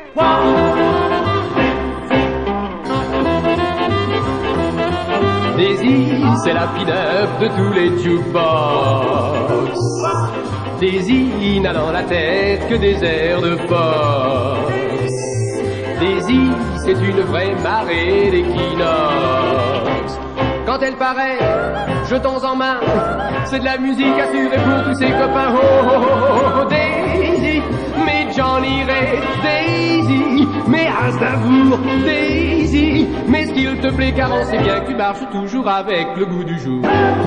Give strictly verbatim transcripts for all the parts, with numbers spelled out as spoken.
Daisy, c'est la pin-up de tous les jukebox. Daisy n'a dans la tête que des airs de force. Daisy, c'est une vraie marée d'équinoxe. Quand elle paraît, jetons en main, c'est de la musique assurée pour tous ses copains. Oh, oh, oh, oh, Daisy, mais Johnny Ray, Daisy, mais Aznavour, Daisy, mais s'il te plaît, car on sait bien que tu marches toujours avec le goût du jour.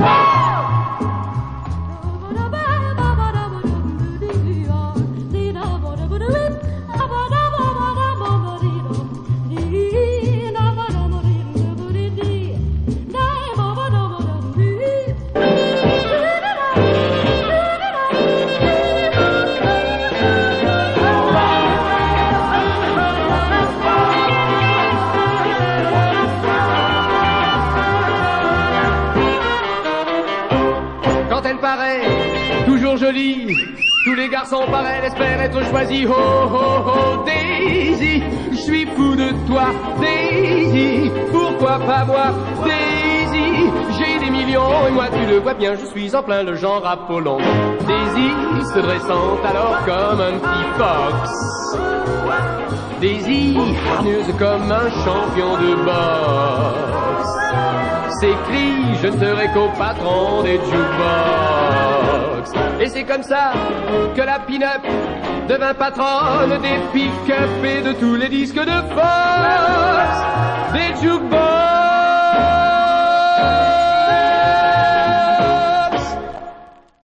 Toujours jolie, tous les garçons par elle espèrent être choisis. Oh oh oh Daisy, je suis fou de toi Daisy, pourquoi pas moi Daisy, j'ai des millions et moi tu le vois bien, je suis en plein le genre Apollon. Daisy se dressant alors comme un petit fox, Daisy hargneuse comme un champion de boxe, ses cris, je ne serai qu'au patron des jukebox. Et c'est comme ça que la pin-up devint patronne des pick-up et de tous les disques de force, des jukebox.